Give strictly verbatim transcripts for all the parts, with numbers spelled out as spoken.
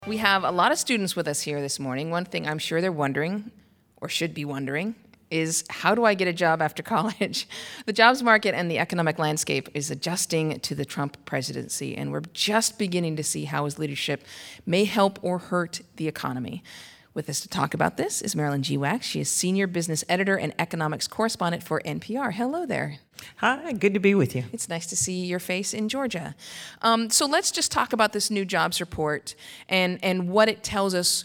We have a lot of students with us here this morning. One thing I'm sure they're wondering, or should be wondering, is how do I get a job after college? The jobs market and the economic landscape is adjusting to the Trump presidency, and we're just beginning to see how his leadership may help or hurt the economy. With us to talk about this is Marilyn Geewax. She is Senior Business Editor and Economics Correspondent for N P R. Hello there. Hi, good to be with you. It's nice to see your face in Georgia. Um, so let's just talk about this new jobs report and, and what it tells us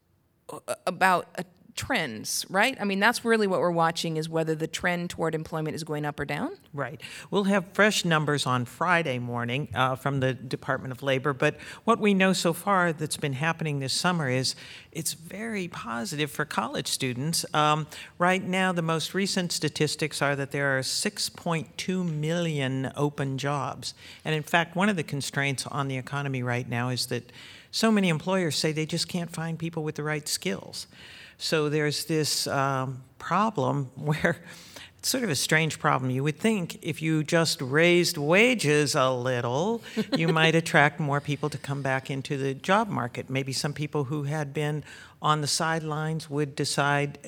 about uh, trends, right? I mean, that's really what we're watching, is whether the trend toward employment is going up or down. Right. We'll have fresh numbers on Friday morning uh, from the Department of Labor, but what we know so far that's been happening this summer is it's very positive for college students. Um, right now, the most recent statistics are that there are six point two million open jobs. And in fact, one of the constraints on the economy right now is that so many employers say they just can't find people with the right skills. So there's this um, problem where it's sort of a strange problem. You would think if you just raised wages a little, you might attract more people to come back into the job market. Maybe some people who had been on the sidelines would decide,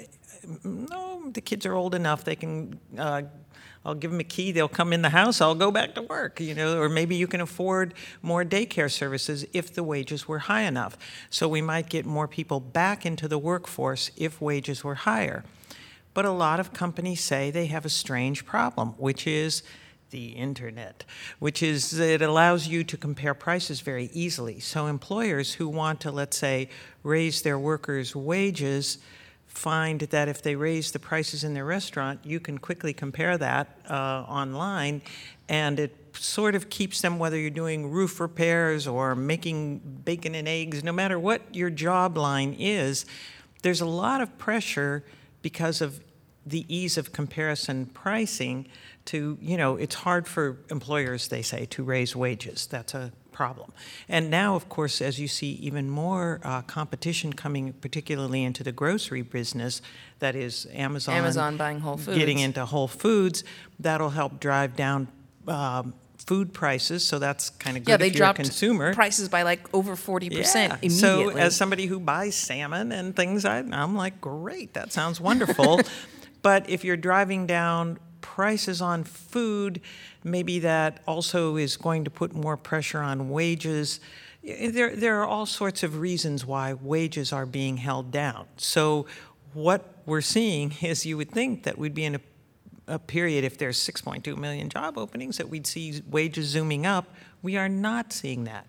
no, the kids are old enough, they can, uh, I'll give them a key, they'll come in the house, I'll go back to work, you know, or maybe you can afford more daycare services if the wages were high enough. So we might get more people back into the workforce if wages were higher. But a lot of companies say they have a strange problem, which is the internet, which is it allows you to compare prices very easily. So employers who want to, let's say, raise their workers' wages find that if they raise the prices in their restaurant, you can quickly compare that uh, online, and it sort of keeps them, whether you're doing roof repairs or making bacon and eggs, no matter what your job line is, there's a lot of pressure because of the ease of comparison pricing to, you know, it's hard for employers, they say, to raise wages. That's a problem. And now, of course, as you see even more uh, competition coming particularly into the grocery business, that is Amazon, Amazon buying Whole Foods. Getting into Whole Foods, that'll help drive down um, food prices, so that's kind of good yeah, they if you're a dropped consumer. Prices by like over forty percent yeah. immediately. So as somebody who buys salmon and things, I, I'm like, great, that sounds wonderful. But if you're driving down prices on food, maybe that also is going to put more pressure on wages. There, there are all sorts of reasons why wages are being held down. So what we're seeing is, you would think that we'd be in a, a period, if there's six point two million job openings, that we'd see wages zooming up. We are not seeing that.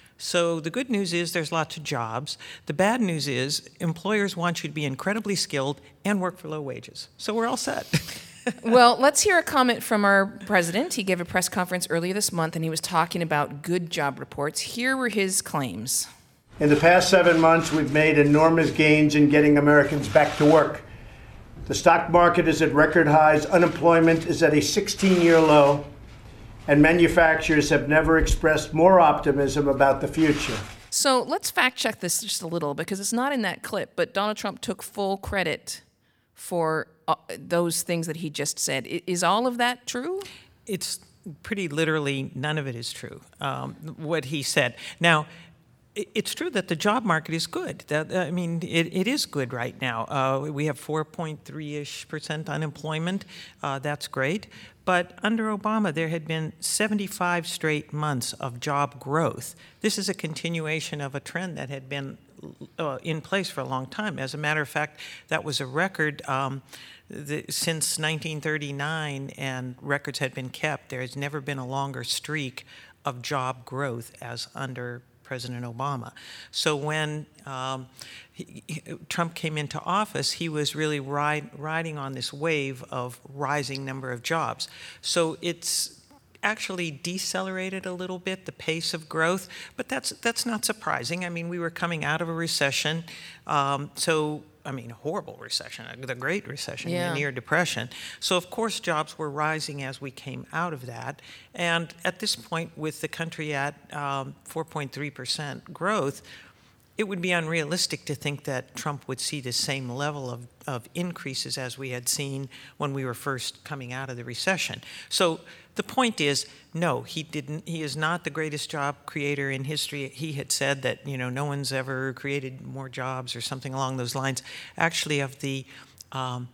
So the good news is there's lots of jobs. The bad news is employers want you to be incredibly skilled and work for low wages. So we're all set. Well, let's hear a comment from our president. He gave a press conference earlier this month, and he was talking about good job reports. Here were his claims. In the past seven months, we've made enormous gains in getting Americans back to work. The stock market is at record highs, unemployment is at a sixteen-year low, and manufacturers have never expressed more optimism about the future. So let's fact check this just a little, because it's not in that clip, but Donald Trump took full credit for uh, those things that he just said. I, is all of that true? It's pretty literally none of it is true, um, what he said. Now, it, it's true that the job market is good. That, I mean, it, it is good right now. Uh, we have four point three-ish percent unemployment. Uh, that's great. But under Obama, there had been seventy-five straight months of job growth. This is a continuation of a trend that had been uh, in place for a long time. As a matter of fact, that was a record um, the, since nineteen thirty-nine, and records had been kept. There has never been a longer streak of job growth as under President Obama. So when um, he, he, Trump came into office, he was really ride, riding on this wave of rising number of jobs. So it's actually decelerated a little bit, the pace of growth, but that's that's not surprising. I mean, we were coming out of a recession, um, so I mean, a horrible recession, the Great Recession, yeah. the near depression. So of course jobs were rising as we came out of that. And at this point, with the country at um, four point three percent growth, it would be unrealistic to think that Trump would see the same level of, of increases as we had seen when we were first coming out of the recession. So the point is, no, he didn't. He is not the greatest job creator in history. He had said that, you know, no one's ever created more jobs or something along those lines. Actually, of the um,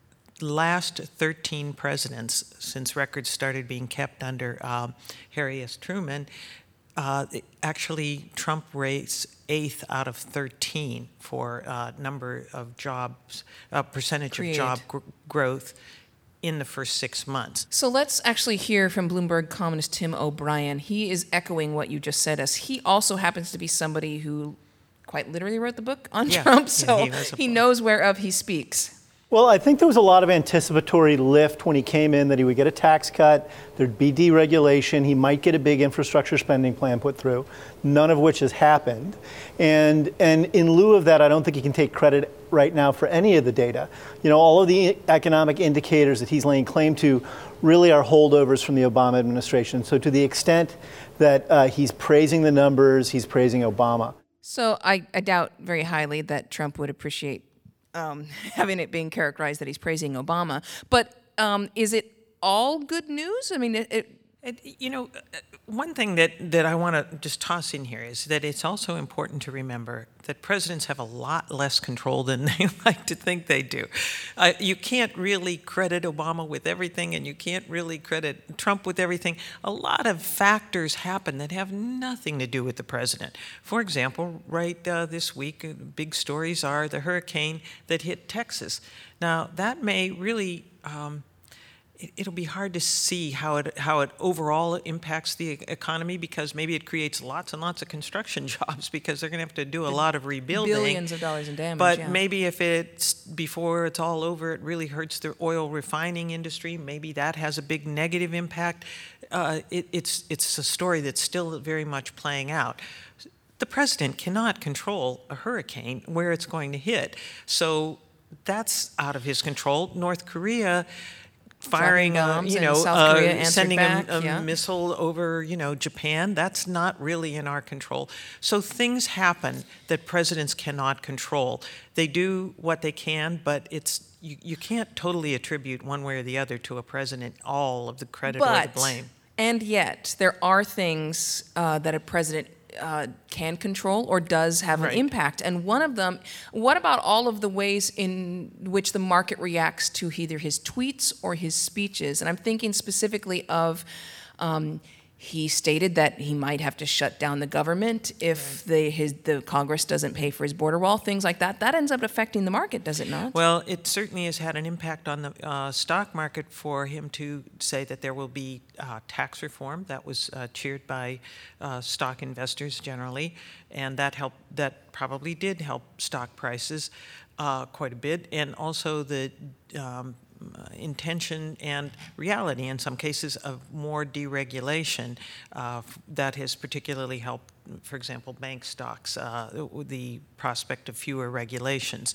last thirteen presidents since records started being kept under um, Harry S. Truman, uh, actually Trump rates eighth out of thirteen for uh, number of jobs, uh, percentage Create. of job gr- growth in the first six months. So let's actually hear from Bloomberg columnist Tim O'Brien. He is echoing what you just said, as he also happens to be somebody who quite literally wrote the book on Yeah, Trump, yeah, so he was a- he knows whereof he speaks. Well, I think there was a lot of anticipatory lift when he came in that he would get a tax cut, there'd be deregulation, he might get a big infrastructure spending plan put through, none of which has happened. And and in lieu of that, I don't think he can take credit right now for any of the data. You know, all of the economic indicators that he's laying claim to really are holdovers from the Obama administration. So to the extent that uh, he's praising the numbers, he's praising Obama. So I, I doubt very highly that Trump would appreciate Um, having it being characterized that he's praising Obama. But um, is it all good news? I mean, it, it And, you know, one thing that, that I want to just toss in here is that it's also important to remember that presidents have a lot less control than they like to think they do. Uh, you can't really credit Obama with everything, and you can't really credit Trump with everything. A lot of factors happen that have nothing to do with the president. For example, right uh, this week, uh, big stories are the hurricane that hit Texas. Now, that may really... Um, It'll be hard to see how it how it overall impacts the economy, because maybe it creates lots and lots of construction jobs because they're going to have to do a lot of rebuilding. Billions of dollars in damage. But yeah. maybe if it's before it's all over, it really hurts the oil refining industry. Maybe that has a big negative impact. Uh, it, it's it's a story that's still very much playing out. The president cannot control a hurricane where it's going to hit, so that's out of his control. North Korea. Firing, uh, you know, uh, sending back, a, a yeah. missile over, you know, Japan, that's not really in our control. So things happen that presidents cannot control. They do what they can, but it's you, you can't totally attribute one way or the other to a president all of the credit but, or the blame. And yet, there are things uh, that a president Uh, can control or does have right. an impact. And one of them, what about all of the ways in which the market reacts to either his tweets or his speeches? And I'm thinking specifically of, um, he stated that he might have to shut down the government if right. the, his, the Congress doesn't pay for his border wall, things like that. That ends up affecting the market, does it not? Well, it certainly has had an impact on the uh, stock market for him to say that there will be uh, tax reform. That was uh, cheered by uh, stock investors generally, and that helped. That probably did help stock prices uh, quite a bit, and also the um, Uh, intention and reality in some cases of more deregulation uh, that has particularly helped, for example, bank stocks, uh, the prospect of fewer regulations.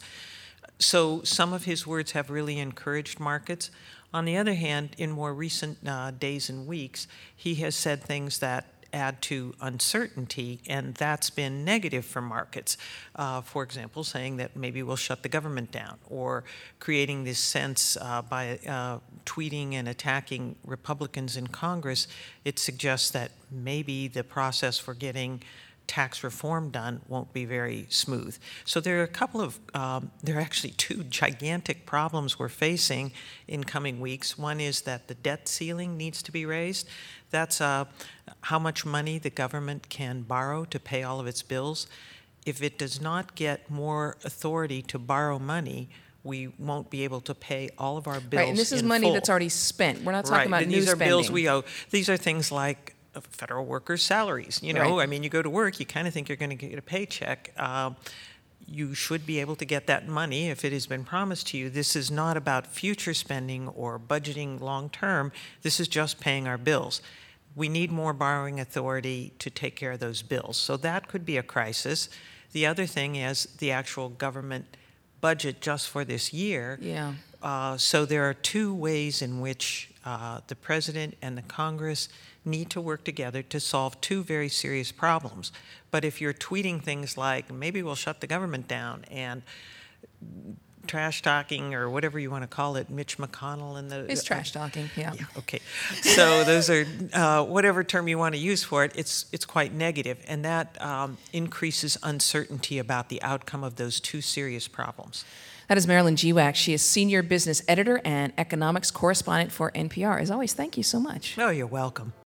So some of his words have really encouraged markets. On the other hand, in more recent uh, days and weeks, he has said things that add to uncertainty, and that's been negative for markets. Uh, for example, saying that maybe we'll shut the government down, or creating this sense uh, by uh, tweeting and attacking Republicans in Congress, it suggests that maybe the process for getting tax reform done won't be very smooth. So there are a couple of, um, there are actually two gigantic problems we're facing in coming weeks. One is that the debt ceiling needs to be raised. That's uh, how much money the government can borrow to pay all of its bills. If it does not get more authority to borrow money, we won't be able to pay all of our bills Right, and this is in money full. that's already spent. We're not talking Right, about and new these are spending. bills we owe. These are things like federal workers' salaries. You know, Right. I mean, you go to work, you kind of think you're going to get a paycheck. Uh, you should be able to get that money if it has been promised to you. This is not about future spending or budgeting long term. This is just paying our bills. We need more borrowing authority to take care of those bills. So that could be a crisis. The other thing is the actual government budget just for this year. Yeah. Uh, so there are two ways in which uh, the president and the Congress need to work together to solve two very serious problems. But if you're tweeting things like, maybe we'll shut the government down, and trash talking, or whatever you want to call it, Mitch McConnell and the... It's trash talking, yeah. yeah okay. So those are, uh, whatever term you want to use for it, it's, it's quite negative, and that um, increases uncertainty about the outcome of those two serious problems. That is Marilyn Giwak. She is Senior Business Editor and Economics Correspondent for N P R. As always, thank you so much. Oh, you're welcome.